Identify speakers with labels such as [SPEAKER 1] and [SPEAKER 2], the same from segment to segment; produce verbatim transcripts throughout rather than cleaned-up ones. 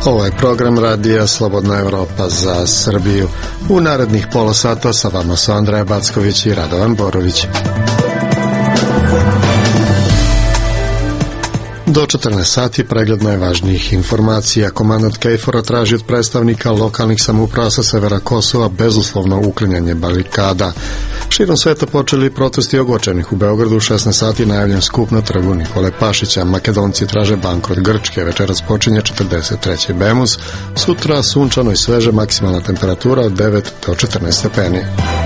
[SPEAKER 1] Ovo je program radija Slobodna Evropa za Srbiju. U narednih pola sata sa vama su Andreja Backović i Radovan Borović. Do četrnaest sati pregled najvažnijih informacija. Komandant KFOR-a traži od predstavnika lokalnih samouprava sa severa Kosova bezuslovno uklanjanje barikada. Širom sveta počeli protesti ogorčenih. U Beogradu u šesnaest sati najavljen skup na trgu Nikole Pašića. Makedonci traže bankrot Grčke. Večeras počinje četrdeset treći Bemus. Sutra sunčano i sveže, maksimalna temperatura od devet do četrnaest stepeni.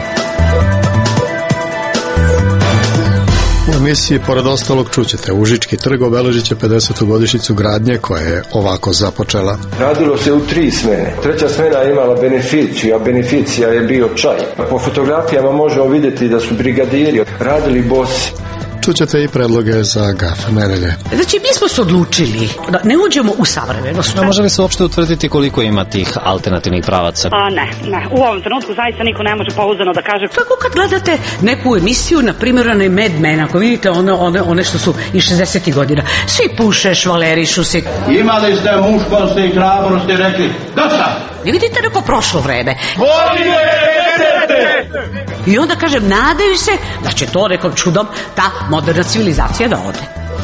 [SPEAKER 1] U emisiji pored ostalog čućete, Užički trg obeležit će pedesetu godišnjicu gradnje koja je ovako započela.
[SPEAKER 2] Radilo se u tri smene. Treća smena je imala beneficiju, a beneficija je bio čaj. Po fotografijama možemo vidjeti da su brigadiri radili bosi.
[SPEAKER 1] Čućete i predloge za gaf nedelje.
[SPEAKER 3] Znači, mi smo se odlučili da ne uđemo u savremenost.
[SPEAKER 4] No, može li se uopšte utvrditi koliko ima tih alternativnih pravaca?
[SPEAKER 5] A ne, ne. U ovom trenutku zaista niko ne može pouzdano da kaže.
[SPEAKER 3] Tako kad gledate neku emisiju, na primjer, onaj Mad Men, ako vidite one, one, one što su iz šezdesetih godina, svi puše, švalerišu se.
[SPEAKER 6] Imali ste muškosti i hrabrosti, rekli, dosta!
[SPEAKER 3] Ne vidite neko prošlo vreme.
[SPEAKER 6] Godine desete!
[SPEAKER 3] I onda, kažem, nadaju se da će to nekom čudom ta moderna civilizacija da ode.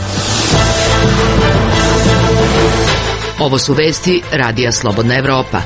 [SPEAKER 7] Ovo su vesti Radija Slobodna Evropa.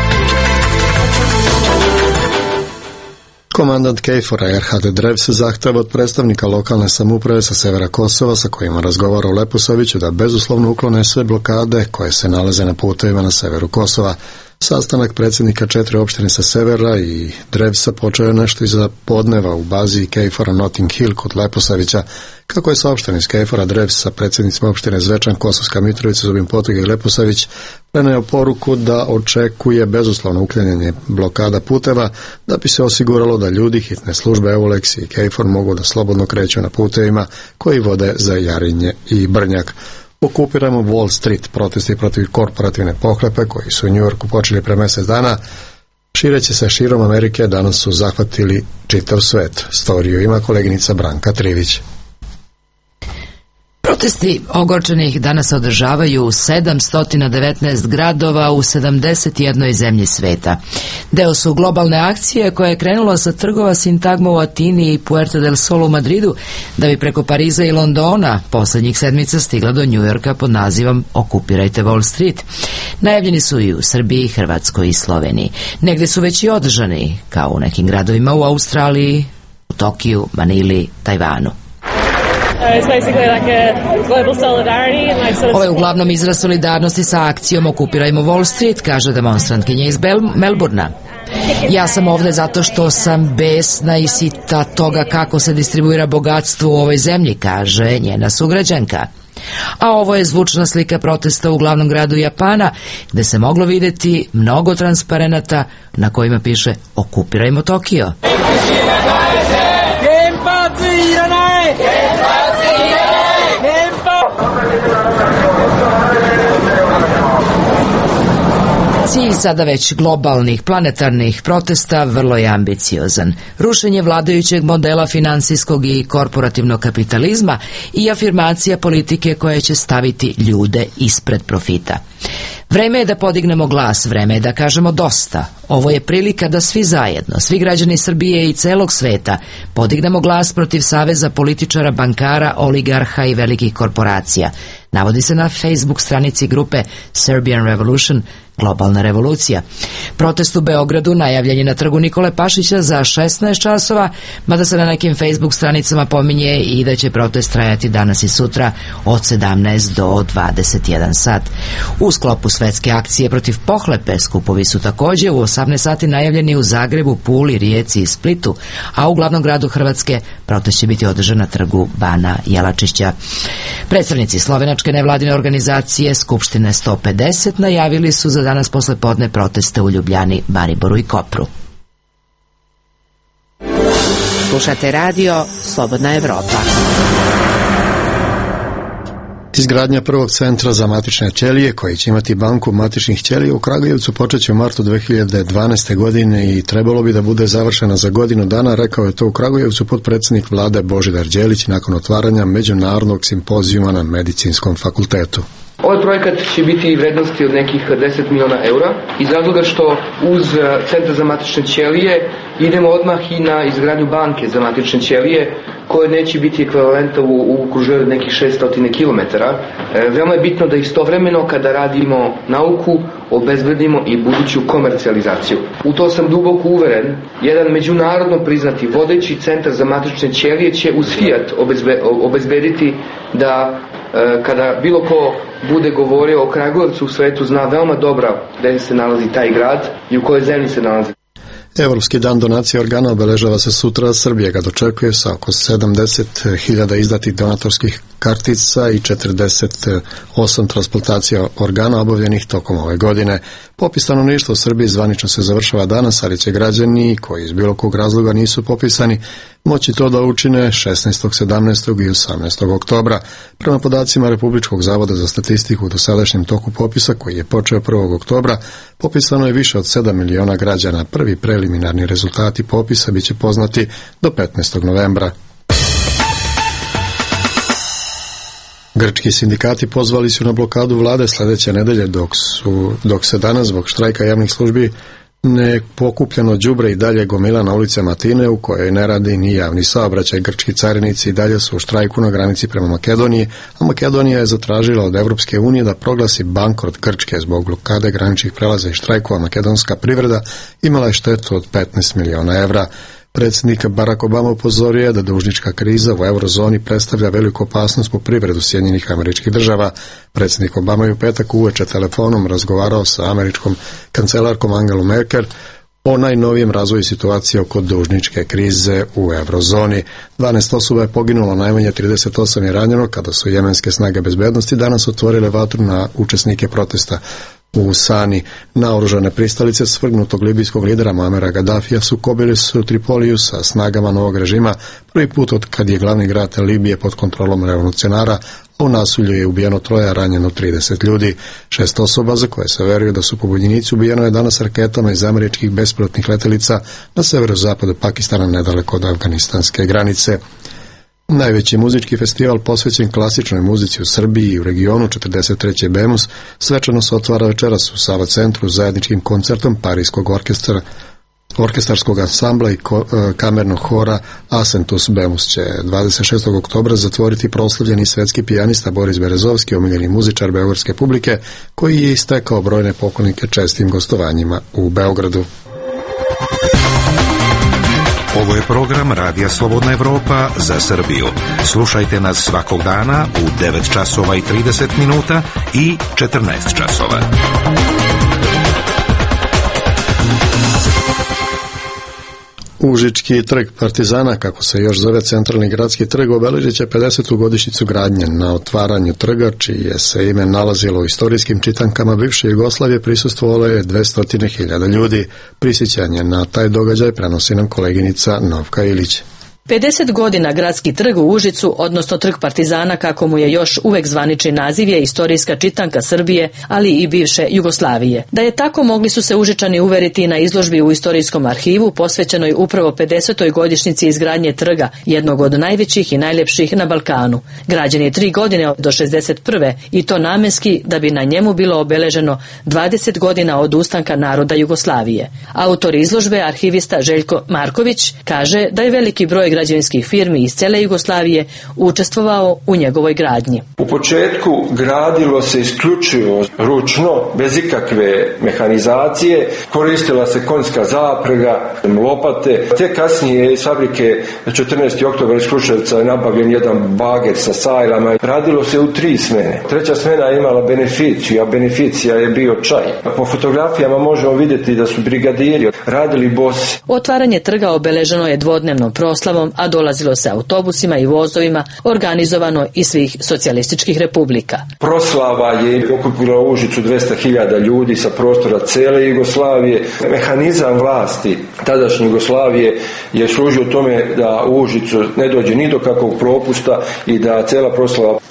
[SPEAKER 1] Komandant KFOR-a R H D Drevs zahteva od predstavnika lokalne samouprave sa severa Kosova sa kojima razgovara u Leposaviću da bezuslovno uklone sve blokade koje se nalaze na putevima na severu Kosova. Sastanak predsjednika četiri opštine sa severa i Drevsa počeo je nešto iza podneva u bazi KFOR-a Notting Hill kod Leposavića. Kako je saopšteno iz KFOR-a, Drevs sa predsjednicima opštine Zvečan, Kosovska Mitrovica, Zubin Potoga i Leposavić preneo poruku da očekuje bezuslovno uklanjanje blokada puteva da bi se osiguralo da ljudi, hitne službe Eulex i KFOR mogu da slobodno kreću na putevima koji vode za Jarinje i Brnjak. Okupiramo Wall Street, protesti protiv korporativne pohlepe koji su u New Yorku počeli pre mjesec dana, šireći se širom Amerike, danas su zahvatili čitav svet. Storiju ima koleginica Branka Trivić.
[SPEAKER 7] Protesti ogorčenih danas se održavaju u sedamsto devetnaest gradova u sedamdeset jednoj zemlji sveta. Deo su globalne akcije koja je krenula sa trgova Sintagma u Atini i Puerto del Sol u Madridu, da bi preko Pariza i Londona posljednjih sedmica stigla do New Yorka pod nazivom Okupirajte Wall Street. Najavljeni su i u Srbiji, Hrvatskoj i Sloveniji. Negde su već i održani, kao u nekim gradovima u Australiji, u Tokiju, Manili, Tajvanu. Ovo je uglavnom izraz solidarnosti sa akcijom Okupirajmo Wall Street, kaže demonstrantkinja iz Melburna. Ja sam ovde zato što sam besna i sita toga kako se distribuira bogatstvo u ovoj zemlji, kaže njena sugrađanka. A ovo je zvučna slika protesta u glavnom gradu Japana, gde se moglo videti mnogo transparenata na kojima piše Okupirajmo Tokio. Cilj sada već globalnih planetarnih protesta vrlo je ambiciozan. Rušenje vladajućeg modela finansijskog i korporativnog kapitalizma i afirmacija politike koja će staviti ljude ispred profita. Vreme je da podignemo glas, vreme je da kažemo dosta. Ovo je prilika da svi zajedno, svi građani Srbije i celog sveta, podignemo glas protiv saveza političara, bankara, oligarha i velikih korporacija. Navodi se na Facebook stranici grupe Serbian Revolution, globalna revolucija. Protest u Beogradu najavljen je na trgu Nikole Pašića za šesnaest časova, mada se na nekim Facebook stranicama pominje i da će protest trajati danas i sutra od sedamnaest do dvadeset jedan sat. U sklopu svetske akcije protiv pohlepe skupovi su također u osamnaest sati najavljeni u Zagrebu, Puli, Rijeci i Splitu, a u glavnom gradu Hrvatske protest će biti održan na trgu Bana Jelačića. Predstavnici slovenačke nevladine organizacije Skupštine sto pedeset najavili su za danas posle podne proteste u Ljubljani, Mariboru i Kopru.
[SPEAKER 8] Slušate radio Slobodna Evropa.
[SPEAKER 1] Izgradnja prvog centra za matične ćelije koji će imati banku matičnih ćelija u Kragujevcu počeće u martu dve hiljade dvanaeste. godine i trebalo bi da bude završena za godinu dana, rekao je to u Kragujevcu potpredsjednik vlade Božidar Đelić nakon otvaranja međunarodnog simpozijuma na Medicinskom fakultetu.
[SPEAKER 9] Ovaj projekat će biti vrednosti od nekih deset miliona eura iz razloga što uz centar za matične ćelije idemo odmah i na izgradnju banke za matične ćelije koje neće biti ekvivalenta u, u okruženju od nekih šesto kilometara. E, veoma je bitno da istovremeno kada radimo nauku obezbedimo i buduću komercijalizaciju. U to sam duboko uveren. Jedan međunarodno priznati vodeći centar za matične ćelije će uz Fiat obezbe, obezbediti da kada bilo ko bude govorio o Kragujevcu u svetu zna veoma dobro gde se nalazi taj grad i u kojoj zemlji se nalazi.
[SPEAKER 1] Evropski dan donacije organa obeležava se sutra. Srbija ga dočekuje sa oko sedamdeset hiljada izdatih donatorskih kartica i četrdeset osam transplantacija organa obavljenih tokom ove godine. Popis stanovništva u Srbiji zvanično se završava danas, ali će građani koji iz bilo kog razloga nisu popisani moći to da učine šesnaestog, sedamnaestog i osamnaestog oktobra. Prema podacima Republičkog zavoda za statistiku u dosadašnjem toku popisa, koji je počeo prvog oktobra, popisano je više od sedam miliona građana. Prvi preliminarni rezultati popisa biće poznati do petnaestog novembra. Grčki sindikati pozvali su na blokadu vlade sledeće nedelje dok, su, dok se danas zbog štrajka javnih službi ne pokupljeno đubre i dalje gomila na ulicama Atine u kojoj ne radi ni javni saobraćaj. Grčki carinici i dalje su u štrajku na granici prema Makedoniji, a Makedonija je zatražila od Evropske unije da proglasi bankrot Grčke zbog blokade graničnih prelaza i štrajkova. Makedonska privreda imala je štetu od petnaest miliona evra. Predsjednik Barack Obama upozorio je da dužnička kriza u eurozoni predstavlja veliku opasnost po privredu Sjedinjenih Američkih Država. Predsjednik Obama je u petak uveče telefonom razgovarao sa američkom kancelarkom Angelom Merkel o najnovijem razvoju situacije oko dužničke krize u eurozoni. dvanaest osoba je poginulo, najmanje trideset osam je ranjeno kada su jemenske snage bezbednosti danas otvorile vatru na učesnike protesta u Sani. Naoružane pristalice svrgnutog libijskog lidera Muamera Gaddafija sukobili su u Tripoliju sa snagama novog režima prvi put od kad je glavni grad Libije pod kontrolom revolucionara, a u nasilju je ubijeno troje, a ranjeno trideset ljudi. Šest osoba za koje se veruje da su pobunjenici ubijeno je danas raketama iz američkih bespilotnih letelica na severozapadu Pakistana nedaleko od afganistanske granice. Najveći muzički festival posvećen klasičnoj muzici u Srbiji i u regionu, četrdeset treći BEMUS, svečano se otvara večeras u Sava centru zajedničkim koncertom Parijskog orkestra, orkestarskog ansambla i ko, e, kamernog hora Asentus. BEMUS će dvadeset šestog oktobra zatvoriti proslavljeni svetski pijanista Boris Berezovski, omiljeni muzičar beogradske publike, koji je istekao brojne poklonike čestim gostovanjima u Beogradu.
[SPEAKER 10] Ovo je program Radija Slobodna Evropa za Srbiju. Slušajte nas svakog dana u devet časova i trideset minuta i četrnaest časova.
[SPEAKER 1] Užički trg Partizana, kako se još zove centralni gradski trg, obeležit će pedesetu godišnjicu gradnje. Na otvaranju trga, čije se ime nalazilo u istorijskim čitankama bivše Jugoslavije, prisustvovalo je dvesta hiljada ljudi. Prisjećanje na taj događaj prenosi nam koleginica Novka Ilić.
[SPEAKER 11] pedeset godina gradski trg u Užicu, odnosno trg Partizana, kako mu je još uvek zvanični naziv, je istorijska čitanka Srbije, ali i bivše Jugoslavije. Da je tako, mogli su se Užičani uveriti na izložbi u Istorijskom arhivu posvećenoj upravo pedesetoj godišnjici izgradnje trga, jednog od najvećih i najljepših na Balkanu. Građen je tri godine do šezdeset prve i to namenski da bi na njemu bilo obeleženo dvadeset godina od ustanka naroda Jugoslavije. Autor izložbe, arhivista Željko Marković, kaže da je veliki broj građevinskih firmi iz cele Jugoslavije učestvovao u njegovoj gradnji.
[SPEAKER 2] U početku gradilo se isključivo ručno, bez ikakve mehanizacije, koristila se konjska zaprega, lopate. Te kasnije iz fabrike četrnaesti oktobar iz Kruševca je nabavljen jedan bager sa sajlama. Radilo se u tri smene. Treća smena je imala beneficiju, a beneficija je bio čaj. Po fotografijama možemo vidjeti da su brigadiri radili bosi.
[SPEAKER 11] Otvaranje trga obeleženo je dvodnevnom proslavom, a dolazilo se autobusima i vozovima, organizovano iz svih socijalističkih republika.
[SPEAKER 2] Proslava je okupila u Užicu dvesta hiljada ljudi sa prostora cele Jugoslavije. Mehanizam vlasti tadašnje Jugoslavije je služio tome da u Užicu ne dođe ni do kakvog propusta i da cela proslava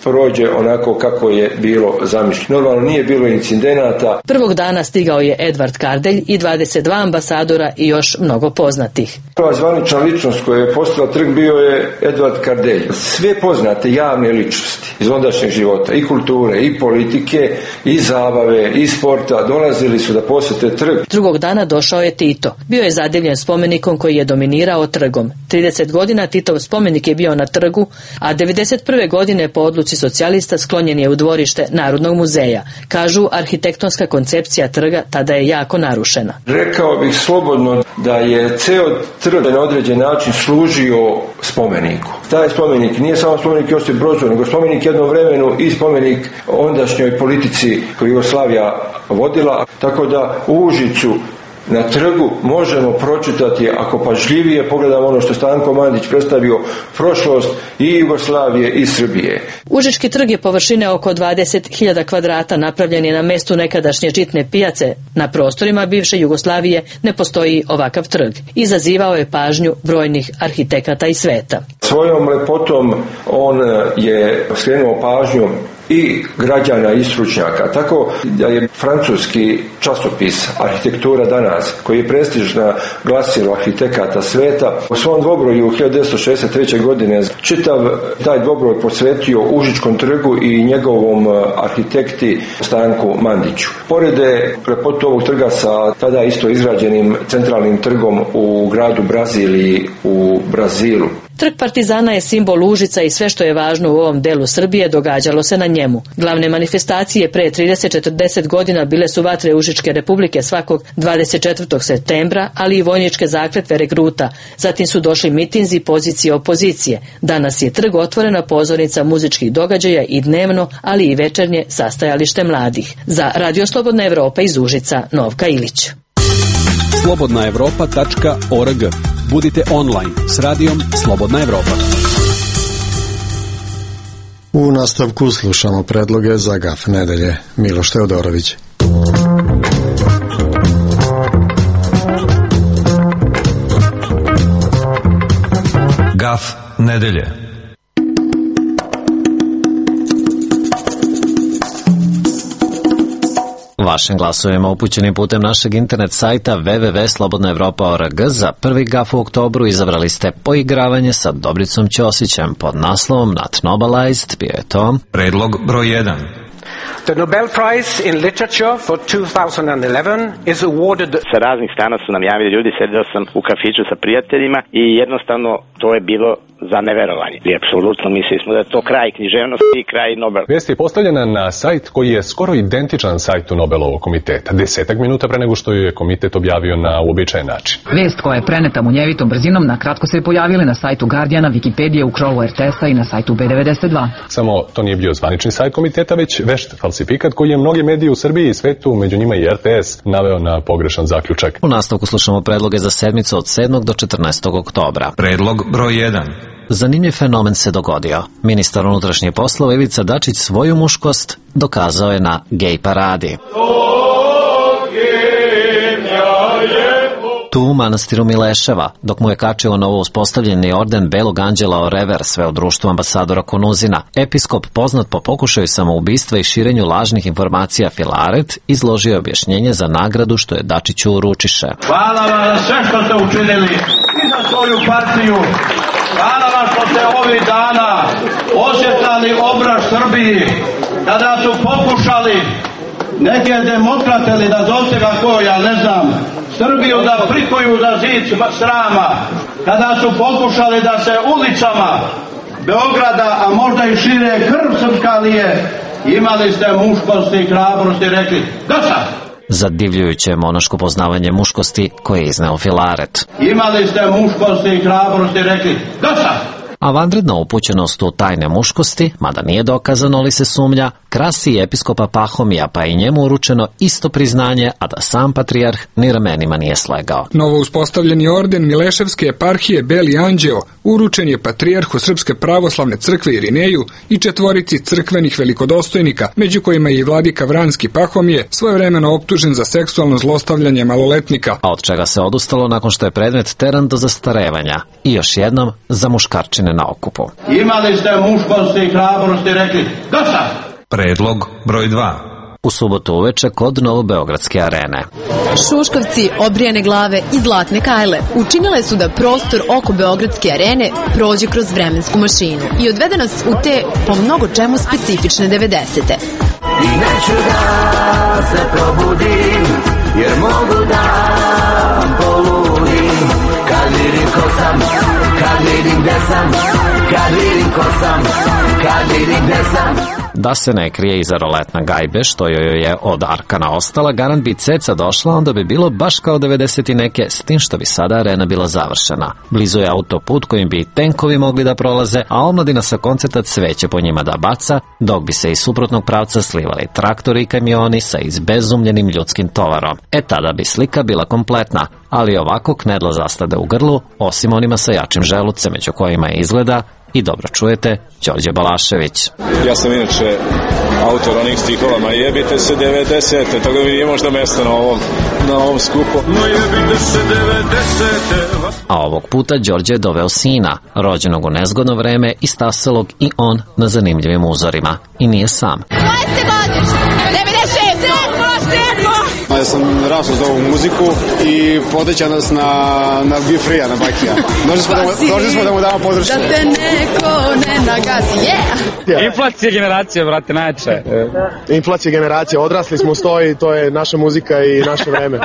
[SPEAKER 2] prođe onako kako je bilo zamišljeno. Normalno nije bilo incidenata.
[SPEAKER 11] Prvog dana stigao je Edvard Kardelj i dvadeset dva ambasadora i još mnogo poznatih.
[SPEAKER 2] Prva zvanična ličnost koja je postavila trg bio je Edvard Kardelj. Sve poznate javne ličnosti iz ondašnjeg života, i kulture, i politike, i zabave, i sporta, dolazili su da posjete trg.
[SPEAKER 11] Drugog dana došao je Tito. Bio je zadivljen spomenikom koji je dominirao trgom. trideset godina Titov spomenik je bio na trgu, a devedeset prve godine po odluci socijalista sklonjen je u dvorište Narodnog muzeja. Kažu, arhitektonska koncepcija trga tada je jako narušena.
[SPEAKER 2] Rekao bih slobodno da je ceo trg na određen način služio spomeniku. Taj spomenik nije samo spomenik Josip Brozu, nego spomenik jednom vremenu i spomenik ondašnjoj politici koju Jugoslavija vodila, tako da u Užicu na trgu možemo pročitati, ako pažljivije pogledamo ono što Stanko Mandić predstavio, prošlost i Jugoslavije i Srbije.
[SPEAKER 11] Užički trg je površine oko dvadeset hiljada kvadrata, napravljen je na mestu nekadašnje žitne pijace. Na prostorima bivše Jugoslavije ne postoji ovakav trg. Izazivao je pažnju brojnih arhitekata i sveta.
[SPEAKER 2] Svojom lepotom on je skrenuo pažnju i građana i stručnjaka, tako da je francuski časopis Arhitektura danas, koji je prestižna glasilo arhitekata sveta, u svom dvobroju hiljadu devetsto šezdeset treće. godine čitav taj dvobroj posvetio Užičkom trgu i njegovom arhitekti Stanku Mandiću. Porede lepotu ovog trga sa tada isto izgrađenim centralnim trgom u gradu Braziliji u Brazilu.
[SPEAKER 11] Trg Partizana je simbol Užica i sve što je važno u ovom delu Srbije događalo se na njemu. Glavne manifestacije pre trideset do četrdeset godina bile su vatre Užičke republike svakog dvadeset četvrtog septembra, ali i vojničke zakletve regruta. Zatim su došli mitinzi pozicije opozicije. Danas je trg otvorena pozornica muzičkih događaja i dnevno, ali i večernje sastajalište mladih. Za Radio Slobodna Evropa iz Užica, Novka Ilić.
[SPEAKER 12] slobodna evropa tačka org. Budite online s radijom Slobodna Evropa.
[SPEAKER 1] U nastavku slušamo predloge za Gaf nedelje. Miloš Teodorović.
[SPEAKER 10] Gaf nedelje.
[SPEAKER 4] Vašim glasovima upućenim putem našeg internet sajta w w w tačka slobodna evropa tačka org za prvi Gaf u oktobru izabrali ste Poigravanje sa Dobricom Ćosićem pod naslovom Not Nobilized. Bio je to
[SPEAKER 10] predlog broj jedan.
[SPEAKER 13] The Nobel Prize in Literature for two thousand eleven is awarded.
[SPEAKER 14] Sa raznih strana su nam javili ljudi, sedio sam u kafiću sa prijateljima i jednostavno to je bilo za neverovanje. I apsolutno mislili smo da je to kraj književnosti i kraj Nobel.
[SPEAKER 15] Vijest je postavljena na sajt koji je skoro identičan sajtu Nobelovog komiteta. Desetak minuta pre nego što ju je komitet objavio na uobičajen način.
[SPEAKER 16] Vest koja je preneta munjevitom brzinom na kratko se je pojavila na sajtu Guardiana, Wikipedije, u Krovu R T S-a i na sajtu B devedeset dva.
[SPEAKER 15] Samo to nije bio zvanični sajt komiteta, već vešt falsifikat koji je mnoge medije u Srbiji i svetu, među njima i R T S, naveo na pogrešan zaključak.
[SPEAKER 4] U nastavku slušamo predloge za sedmicu od sedmog do četrnaestog oktobra.
[SPEAKER 10] Predlog broj jedan.
[SPEAKER 4] Zanimljiv fenomen se dogodio. Ministar unutrašnjih poslova Ivica Dačić svoju muškost dokazao je na gej paradi. Tu u manastiru Mileševa, dok mu je kačio novo uspostavljeni orden Belog anđela Orever, sve u društvu ambasadora Konuzina, episkop poznat po pokušaju samoubistva i širenju lažnih informacija Filaret izložio je objašnjenje za nagradu što je Dačiću uručiše.
[SPEAKER 6] Hvala vam za sve što ste učinili i za svoju partiju. Hvala vam što ste ovih dana osjetali obraz Srbiji, kada su pokušali neke demokrate ili da zovte ga ko, ja ne znam, Srbiju da prikuju za zid srama, kada su pokušali da se ulicama Beograda, a možda i šire, krv srpska lije, imali ste muškosti i hrabrosti, rekli dosta.
[SPEAKER 4] Zadivljujuće monaško poznavanje muškosti koje je izneo Filaret.
[SPEAKER 6] Imali ste muškosti i hrabrosti, rekli dosta.
[SPEAKER 4] A vanredna upućenost u tajne muškosti, mada nije dokazano li se sumnja, krasi i episkopa Pahomija, pa je i njemu uručeno isto priznanje, a da sam patrijarh ni ramenima nije slegao.
[SPEAKER 17] Novo uspostavljeni orden Mileševske eparhije Beli anđeo uručen je patrijarhu Srpske pravoslavne crkve Irineju i četvorici crkvenih velikodostojnika, među kojima je i vladika Vranski Pahomije, svojevremeno optužen za seksualno zlostavljanje maloletnika.
[SPEAKER 4] A od čega se odustalo nakon što je predmet teran do zastarevanja i još jednom za muškarčine na okupu.
[SPEAKER 6] Imali ste muškosti i hrabrosti, rekli dosta!
[SPEAKER 10] Predlog broj dva.
[SPEAKER 4] U subotu uveče kod Novobeogradske arene.
[SPEAKER 18] Šuškavci, obrijane glave i zlatne kajle učinile su da prostor oko Beogradske arene prođe kroz vremensku mašinu i odvede nas u te po mnogo čemu specifične devedesete.
[SPEAKER 19] I neću da se probudim, jer mogu da poludim, kad vidim ko sam, kad vidim gde sam, kad vidim ko sam, kad vidim gde sam.
[SPEAKER 4] Da se ne krije iza roletna gajbe, što joj je od Arkana ostala, garant bi ceca došla, onda bi bilo baš kao devedeset i neke, s tim što bi sada arena bila završena. Blizu je autoput kojim bi i tenkovi mogli da prolaze, a omladina sa koncerta cveće po njima da baca, dok bi se iz suprotnog pravca slivali traktori i kamioni sa izbezumljenim ljudskim tovarom. E tada bi slika bila kompletna, ali ovako knedla zastade u grlu, osim onima sa jačim želucem, među kojima je izgleda i dobro čujete, Đorđe Balašević.
[SPEAKER 20] Ja sam inače autor onih stihova, ma jebite se devedesete, tako da mi nije možda mesta na ovom, na ovom skupu. Ma jebite se devedesete.
[SPEAKER 4] A ovog puta Đorđe je doveo sina, rođenog u nezgodno vreme i staselog i on na zanimljivim uzorima. I nije sam.
[SPEAKER 19] Koje ste godište? devedeset šeste!
[SPEAKER 21] Ja sam rasao za ovu muziku i podeća nas na, na Be Free-a, na Bakija. Došli smo, da, smo da mu damo podršku.
[SPEAKER 18] Da te neko ne nagazi, yeah!
[SPEAKER 21] Yeah. Inflacija generacije, brate, najče. Yeah. Inflacija generacije, odrasli smo stoji, to je naša muzika i naše vreme.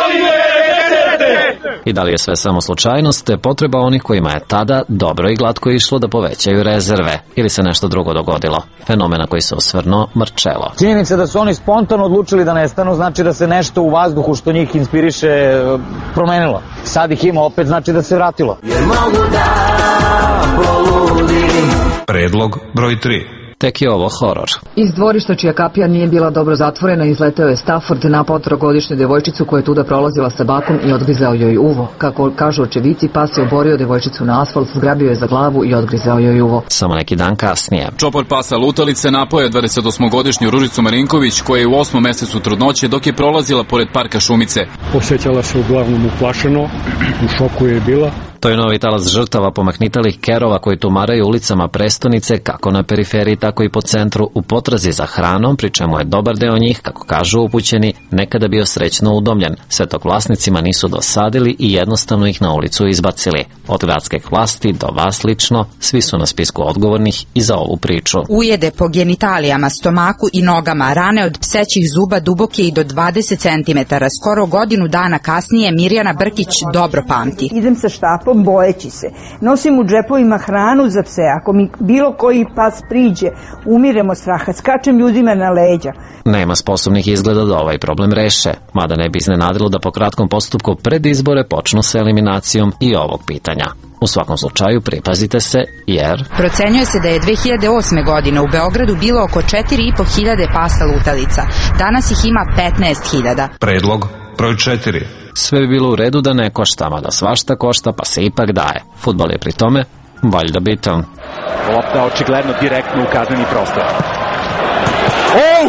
[SPEAKER 4] I da li je sve samo slučajnost, te potreba onih kojima je tada dobro i glatko išlo da povećaju rezerve, ili se nešto drugo dogodilo? Fenomena koji se osvrnuo Marčelo.
[SPEAKER 22] Činjenica da su oni spontano odlučili da nestanu znači da se nešto u vazduhu što njih inspiriše promenilo. Sad ih ima opet, znači da se vratilo.
[SPEAKER 19] Jer mogu da poludim.
[SPEAKER 10] Predlog broj tri.
[SPEAKER 4] Tek je ovo horor.
[SPEAKER 16] Iz dvorišta čija kapija nije bila dobro zatvorena izleteo je Stafford na potrogodišnju devojčicu koja je tuda prolazila sa bakom i odgrizao joj uvo. Kako kažu očevici, pas je oborio devojčicu na asfalt, zgrabio je za glavu i odgrizao joj uvo.
[SPEAKER 4] Samo neki dan kasnije.
[SPEAKER 23] Čopor pasa lutalice napao je dvadesetosmogodišnju Ružicu Marinković koja je u osmom mesecu trudnoće dok je prolazila pored parka Šumice.
[SPEAKER 24] Osjećala se uglavnom uplašeno, u šoku je bila.
[SPEAKER 4] To je novi talas žrtava pomahnitalih kerova koji tumaraju ulicama prestonice, kako na periferiji, tako i po centru, u potrazi za hranom, pri čemu je dobar deo njih, kako kažu upućeni, nekada bio srećno udomljen, sve dok vlasnicima nisu dosadili i jednostavno ih na ulicu izbacili. Od gradskih vlasti do vas lično, svi su na spisku odgovornih i za ovu priču.
[SPEAKER 25] Ujede po genitalijama, stomaku i nogama, rane od psećih zuba duboke i do dvadeset centimetara. Skoro godinu dana kasnije Mirjana Brkić dobro pamti.
[SPEAKER 26] Idem sa štapom bojeći se. Nosim u džepovima hranu za pse. Ako mi bilo koji pas priđe, umiremo straha. Skačem ljudima na leđa.
[SPEAKER 4] Nema sposobnih izgleda da ovaj problem reše, mada ne bi iznenadilo da po kratkom postupku pred izbore počnu sa eliminacijom i ovog pitanja. U svakom slučaju pripazite se, jer...
[SPEAKER 25] Procenjuje se da je dve hiljade osme. godine u Beogradu bilo oko četiri i po hiljade pasa lutalica. Danas ih ima petnaest hiljada.
[SPEAKER 10] Predlog broj četiri.
[SPEAKER 4] Sve bi bilo u redu da ne košta, mada svašta košta, pa se ipak daje. Fudbal je pri tome valjda bitan.
[SPEAKER 27] Lopta očigledno direktno u kazneni prostor. Oh!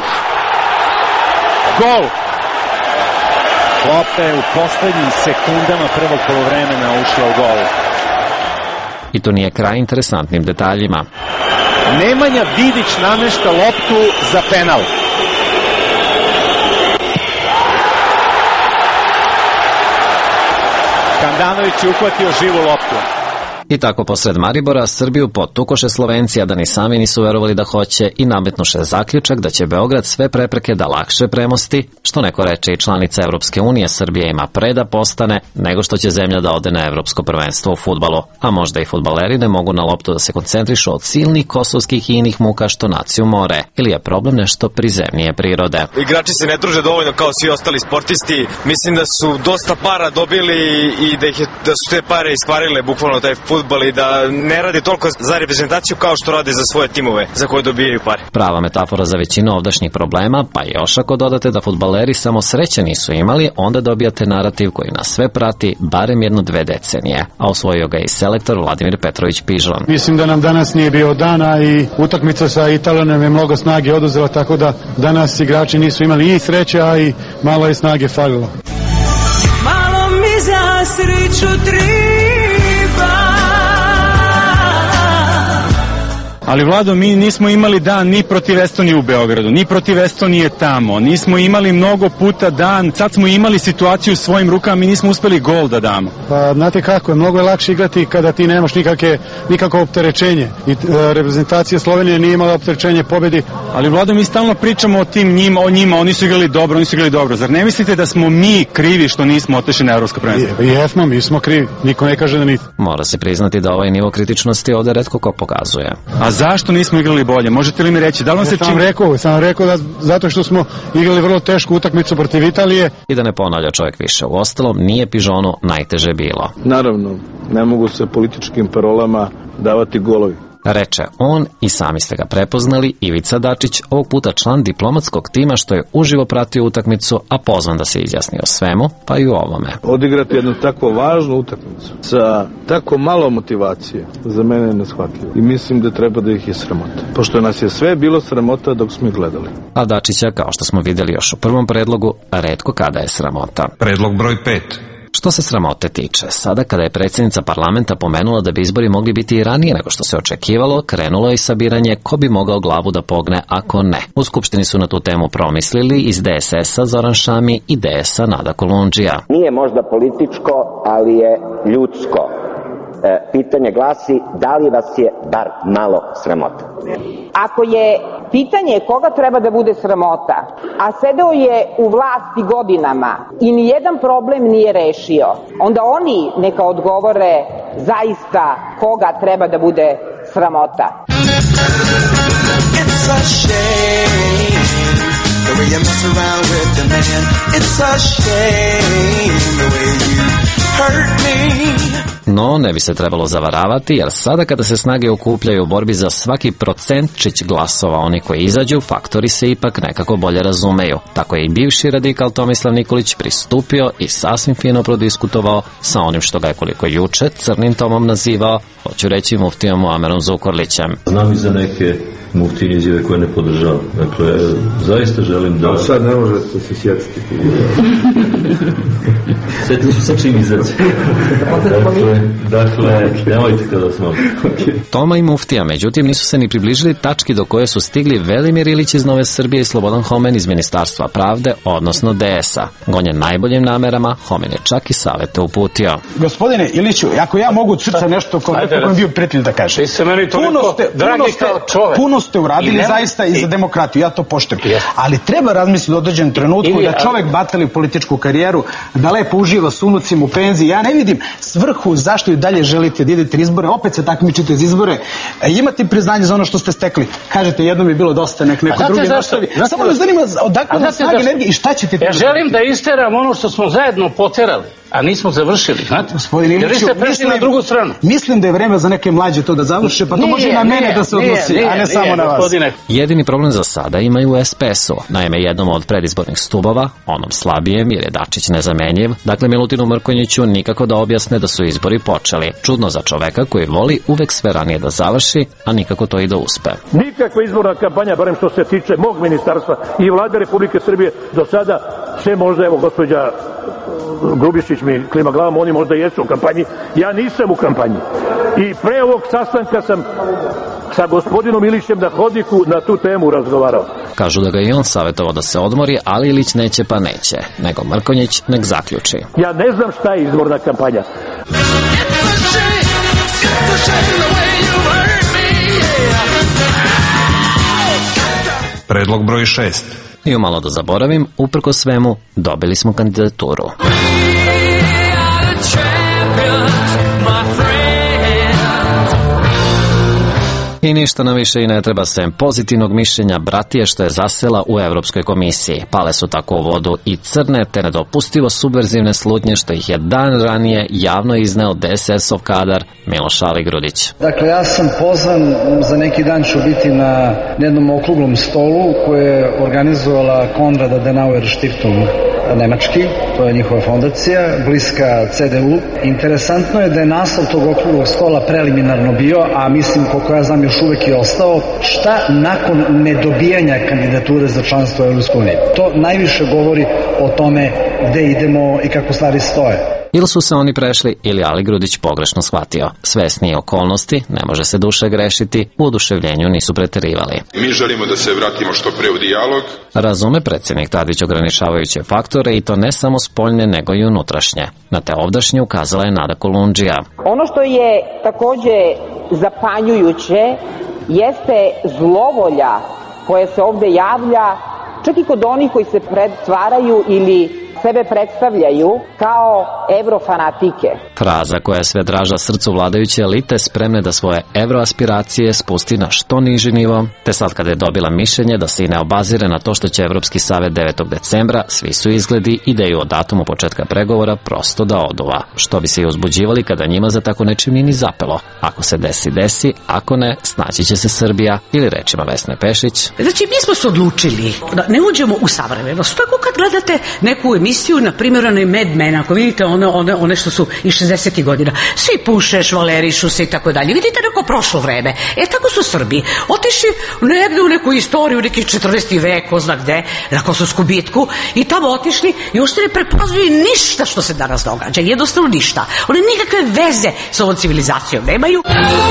[SPEAKER 27] Gol! Lopta je u poslednjim sekundama prvog polovremena ušla u gol.
[SPEAKER 4] I to nije kraj interesantnim detaljima.
[SPEAKER 27] Nemanja Vidić namešta loptu za penal. Handanović je uhvatio živu loptu.
[SPEAKER 4] I tako posred Maribora Srbiju potukoše Slovenci, a da ni sami nisu verovali da hoće i nametnuše zaključak da će Beograd sve prepreke da lakše premosti, što neko reče i članica Evropske unije, Srbija ima pre da postane nego što će zemlja da ode na evropsko prvenstvo u fudbalu, a možda i fudbaleri ne mogu na loptu da se koncentrišu od silnih kosovskih i inih muka što naciju more, ili je problem nešto prizemnije prirode.
[SPEAKER 28] Igrači se ne druže dovoljno kao svi ostali sportisti, mislim da su dosta para dobili i da, ih je, da su te pare iskvarile bukvalno taj fudbal fudbal i da ne rade toliko za reprezentaciju kao što rade za svoje timove za koje dobijaju pare.
[SPEAKER 4] Prava metafora za većinu ovdašnjih problema, pa još ako dodate da fudbaleri samo sreće nisu imali, onda dobijate narativ koji nas sve prati barem jedno dve decenije, a osvojio ga i selektor Vladimir Petrović Pižon.
[SPEAKER 21] Mislim da nam danas nije bio dana i utakmica sa Italijom je mnogo snage oduzela, tako da danas igrači nisu imali i sreće, a i malo je snage falilo.
[SPEAKER 19] Malo mi za sreću treba.
[SPEAKER 2] Ali Vlado, mi nismo imali dan ni protiv Estonije u Beogradu, ni protiv Estonije tamo, nismo imali mnogo puta dan, sad smo imali situaciju u svojim rukama i nismo uspeli gol da damo.
[SPEAKER 21] Pa znate kako je, mnogo je lakše igrati kada ti nemaš nikakve, nikakvo opterećenje i e, reprezentacija Slovenije nije imala opterećenje pobedi.
[SPEAKER 2] Ali Vlado, mi stalno pričamo o tim njima, o njima, oni su igrali dobro, oni su igrali dobro. Zar ne mislite da smo mi krivi što nismo otišli na evropsko prvenstvo?
[SPEAKER 21] Jesmo, mi smo krivi, niko ne kaže da nismo.
[SPEAKER 4] Mora se priznati da ovaj nivo kritičnosti ovde retko ko pokazuje.
[SPEAKER 2] A zašto nismo igrali bolje? Možete li mi reći? Da li vam se
[SPEAKER 21] ja sam
[SPEAKER 2] čini...
[SPEAKER 21] rekao, sam rekao da zato što smo igrali vrlo tešku utakmicu protiv Italije.
[SPEAKER 4] I da ne ponavlja čovjek više. U ostalom, nije Pižonu najteže bilo.
[SPEAKER 3] Naravno, ne mogu se političkim parolama davati golovi.
[SPEAKER 4] Reče on, i sami ste ga prepoznali, Ivica Dačić, ovog puta član diplomatskog tima što je uživo pratio utakmicu, a pozvan da se izjasni o svemu, pa i u ovome.
[SPEAKER 3] Odigrati jednu tako važnu utakmicu sa tako malo motivacije za mene je neshvatljivo i mislim da treba da ih je sramota, pošto nas je sve bilo sramota dok smo ih gledali.
[SPEAKER 4] A Dačića, kao što smo vidjeli još u prvom predlogu, retko kada je sramota.
[SPEAKER 10] Predlog broj pet.
[SPEAKER 4] Što se sramote tiče, sada kada je predsjednica parlamenta pomenula da bi izbori mogli biti i ranije nego što se očekivalo, krenulo je i sabiranje ko bi mogao glavu da pogne ako ne. U Skupštini su na tu temu promislili iz D S S-a Zoran Šami i D S-a Nada Kolundžija.
[SPEAKER 5] Nije možda političko, ali je ljudsko. E, pitanje glasi, da li vas je bar malo sramota?
[SPEAKER 7] Ako je pitanje koga treba da bude sramota, a sedeo je u vlasti godinama i nijedan problem nije rešio, onda oni neka odgovore zaista koga treba da bude sramota. It's a shame the way you mess around with the man. It's a shame the way you hurt me.
[SPEAKER 4] No, ne bi se trebalo zavaravati, jer sada kada se snage okupljaju u borbi za svaki procentčić glasova oni koji izađu, faktori se ipak nekako bolje razumeju. Tako je i bivši radikal Tomislav Nikolić pristupio i sasvim fino prodiskutovao sa onim što ga je koliko juče crnim tomom nazivao, hoću reći muftijom Muamerom Zukorlićem.
[SPEAKER 8] Znam i za neke muftine izjave koje ne podržavam. Dakle, zaista želim da...
[SPEAKER 3] Sad ne možete se sjetiti.
[SPEAKER 8] Sjetim ću sa čim izaći. Dakle, dakle, nemojte kada smo.
[SPEAKER 4] Toma i muftija, međutim, nisu se ni približili tački do koje su stigli Velimir Ilić iz Nove Srbije i Slobodan Homen iz Ministarstva pravde, odnosno D S-a. Gonjen najboljim namerama, Homen je čak i savete uputio.
[SPEAKER 9] Gospodine Iliću, ako ja mogu od srca nešto ko je bio prijatelj da kažem.
[SPEAKER 3] Ti se meni toliko dragi kao čovek.
[SPEAKER 9] Puno ste uradili zaista i za demokratiju, ja to poštujem. Ali treba razmisliti u određenom trenutku da čovek batali političku karijeru, da lepo uživa s unucima u penziji. Ja ne vidim svrhu zašto i dalje želite da idete izbore, opet se takmičite iz izbore, imate priznanje za ono što ste stekli. Kažete, jednom je bilo dosta, nek neko drugi nastavi. Samo me zanima odakle vam snage energije i šta ćete...
[SPEAKER 11] Ja želim da isteram ono što smo zajedno poterali, a nismo završili, znate?
[SPEAKER 9] Gospodine Iliću,
[SPEAKER 11] jer vi ste prešli na drugu stranu.
[SPEAKER 9] Mislim da je vreme za neke mlađe to da završe, pa to može i na mene da se odnosi, a ne samo na vas.
[SPEAKER 4] Jedini problem za sada imaju u S P S-u. Naime, jednom od predizbornih stubova, onom slabijem jer je Dačić nezamenjiv, dakle Milutinu Mrkonjiću nikako da objasne da su izbori počeli. Čudno za čoveka koji voli uvek sve ranije da završi, a nikako to i da uspe.
[SPEAKER 12] Nikakva izborna kampanja, barem što se tiče mog ministarstva i vlade Republike Srbije, do sada sve možda, evo gospođa Grubišić mi klima glavom, oni možda jesu u kampanji, ja nisam u kampanji. I pre ovog sastanka sam sa gospodinom Ilićem na hodniku na tu temu razgovarao.
[SPEAKER 4] Kažu da ga i on savjetovao da se odmori, ali Ilić neće pa neće, nego Mrkonjić nek zaključi.
[SPEAKER 12] Ja ne znam šta je izborna kampanja.
[SPEAKER 10] Predlog broj šest.
[SPEAKER 4] I umalo da zaboravim, uprko svemu, dobili smo kandidaturu. I ništa nam više i ne treba sem pozitivnog mišljenja bratije što je zasela u Evropskoj komisiji. Pale su tako u vodu i crne te nedopustivo subverzivne slutnje što ih je dan ranije javno izneo D S S-ov kadar Miloš Aligrudić.
[SPEAKER 1] Dakle, ja sam pozvan, za neki dan ću biti na jednom okruglom stolu koje je organizovala Konrad Adenauer Stiftung nemački, to je njihova fondacija, bliska C D U. Interesantno je da je naslov tog okruglog stola preliminarno bio, a mislim koliko ja znam još uvek je ostao, šta nakon nedobijanja kandidature za članstvo u Evropskoj uniji. To najviše govori o tome gde idemo i kako stvari stoje.
[SPEAKER 4] Ili su se oni prešli, ili Aligrudić pogrešno shvatio. Svesni okolnosti, ne može se duše grešiti, u oduševljenju nisu preterivali.
[SPEAKER 6] Mi želimo da se vratimo što pre u dijalog.
[SPEAKER 4] Razume predsjednik Tadić ograničavajuće faktore i to ne samo spoljne, nego i unutrašnje. Na te ovdašnje ukazala je Nada Kolundžija.
[SPEAKER 7] Ono što je takođe zapanjujuće jeste zlovolja koja se ovde javlja, čak i kod onih koji se pretvaraju ili sebe predstavljaju kao evrofanatike.
[SPEAKER 4] Fraza koja je sve draža srcu vladajuće elite spremne da svoje evroaspiracije spusti na što niži nivo, te sad kada je dobila mišljenje da se i ne obazire na to što će Evropski savet devetog decembra, svi su izgledi ideju o datumu početka pregovora prosto da oduva, što bi se i uzbuđivali kada njima za tako nečim nije ni zapelo. Ako se desi, desi, ako ne, snaći će se Srbija, ili rečima Vesne Pešić.
[SPEAKER 13] Znači, mi smo se odlučili da ne uđemo u savremenost. Tako kad gledate neku emisiju, na primjer, onaj Mad Men, ako vidite one, one, one što su iz šezdesetih godina, svi puše, švalerišu se i tako dalje. Vidite neko prošlo vreme. E, tako su Srbi otišli negde u neku istoriju, neki četrnaesti vek, ko zna gde, na Kosovsku bitku, i tamo otišli i uopšte ne prepoznaju ništa što se danas događa. Jednostavno ništa. One nikakve veze s ovom civilizacijom nemaju.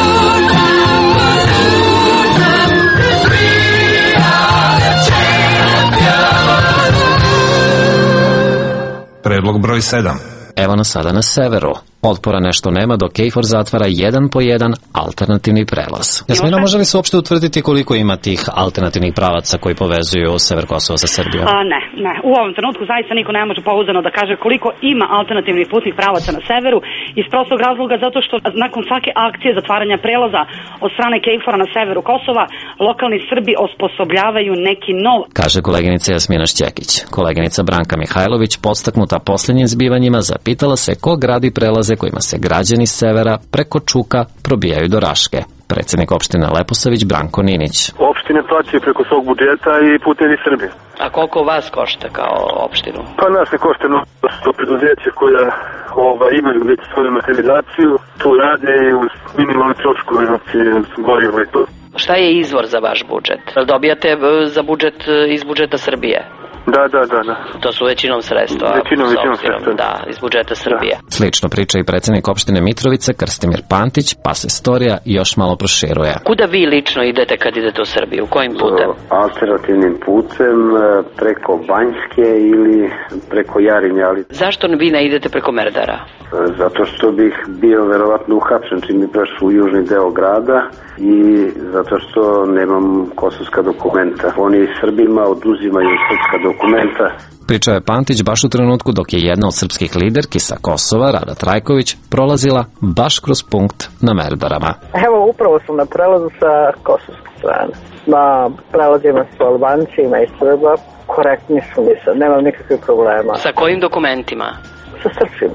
[SPEAKER 10] Predlog broj sedam.
[SPEAKER 4] Evo nas sada na severu. Otpora nešto nema dok KFOR zatvara jedan po jedan alternativni prelaz. Jasmina, može li se uopšte utvrditi koliko ima tih alternativnih pravaca koji povezuju sever Kosova sa Srbijom?
[SPEAKER 14] A, ne, ne. U ovom trenutku zaista niko ne može pouzdano da kaže koliko ima alternativnih putnih pravaca na severu, iz prostog razloga zato što nakon svake akcije zatvaranja prelaza od strane KFOR-a na severu Kosova, lokalni Srbi osposobljavaju neki nov.
[SPEAKER 4] Kaže koleginica Jasmina Šćekić. Koleginica Branka Mihajlović, podstaknuta posljednjim zbivanjima, zapitala se ko gradi prelaze kojima se građani severa preko Čuka probijaju do Raške. Predsjednik opštine Leposavić Branko Ninić.
[SPEAKER 15] Opštine plaćaju preko svog budžeta i putevi Srbije.
[SPEAKER 17] A koliko vas košta kao opštinu?
[SPEAKER 15] Pa nas ne košta to preduzeće koja ova, imaju već svoju materializaciju, tu rade i uz minimalne troškove, znači gorivo i to.
[SPEAKER 17] Šta je izvor za vaš budžet? Dobijate za budžet iz budžeta Srbije?
[SPEAKER 15] Da, da, da, da.
[SPEAKER 17] To su većinom sredstva.
[SPEAKER 15] Većinom, većinom sredstva.
[SPEAKER 17] Da, iz budžeta Srbije.
[SPEAKER 4] Da. Slično priča i predsjednik opštine Mitrovica Krstimir Pantić, pa se storija još malo proširuje.
[SPEAKER 17] Kuda vi lično idete kad idete u Srbiju? Kojim putem?
[SPEAKER 18] Alternativnim putem, preko Banjske ili preko Jarinja. Ali...
[SPEAKER 17] Zašto vi ne idete preko Merdara?
[SPEAKER 18] Zato što bih bio verovatno uhapšen čim mi prešao u južni deo grada i zato što nemam kosovska dokumenta. Oni Srbima oduzimaju srpska dokumenta.
[SPEAKER 4] Pričao je Pantić baš u trenutku dok je jedna od srpskih liderki sa Kosova, Rada Trajković, prolazila baš kroz punkt na Merdarama.
[SPEAKER 20] Evo, upravo sam na prelazu sa kosovske strane. Na prelazima su Albančima i Srba, korektni su mi se, nemam nikakvih problema.
[SPEAKER 17] Sa kojim dokumentima?
[SPEAKER 20] Sa srpskim.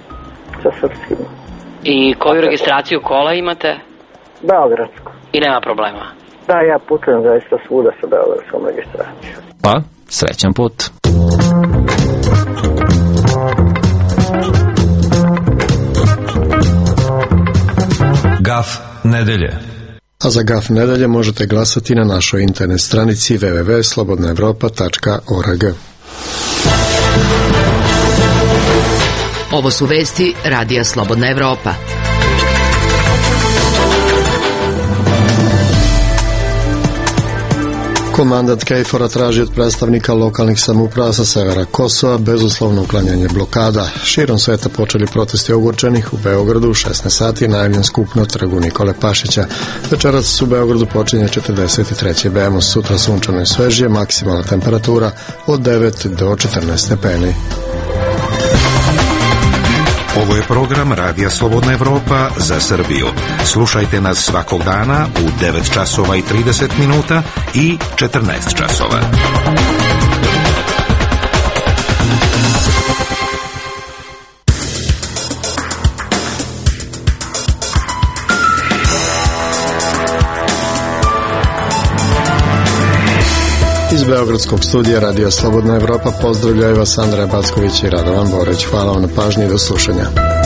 [SPEAKER 20] Sa srpskim.
[SPEAKER 17] I koju registraciju kola imate?
[SPEAKER 20] Beogradsku.
[SPEAKER 17] I nema problema?
[SPEAKER 20] Da, ja putujem zaista svuda sa beogradskom registracijom.
[SPEAKER 4] Pa, srećan put.
[SPEAKER 10] Gaf nedelje.
[SPEAKER 29] A za Gaf nedelje možete glasati na našoj internet stranici w w w tačka slobodna evropa tačka org.
[SPEAKER 30] Ovo su vesti Radija Slobodna Evropa.
[SPEAKER 29] Komandant KFOR-a traži od predstavnika lokalnih samouprava sa severa Kosova bezuslovno uklanjanje blokada. Širom sveta počeli protesti ogorčenih. U Beogradu u šesnaest sati najavljen skup na trgu Nikole Pašića. Večeras u Beogradu počinje četrdeset treći BEMOS. Sutra sunčano i svežije, maksimalna temperatura od devet do četrnaest stepeni.
[SPEAKER 10] Ovo je program Radija Slobodna Evropa za Srbiju. Slušajte nas svakog dana u devet časova i trideset minuta i četrnaest časova.
[SPEAKER 29] Iz Beogradskog studija Radija Slobodna Evropa pozdravljaju vas Andreja Backović i Radovan Boreć. Hvala vam na pažnji i do slušanja.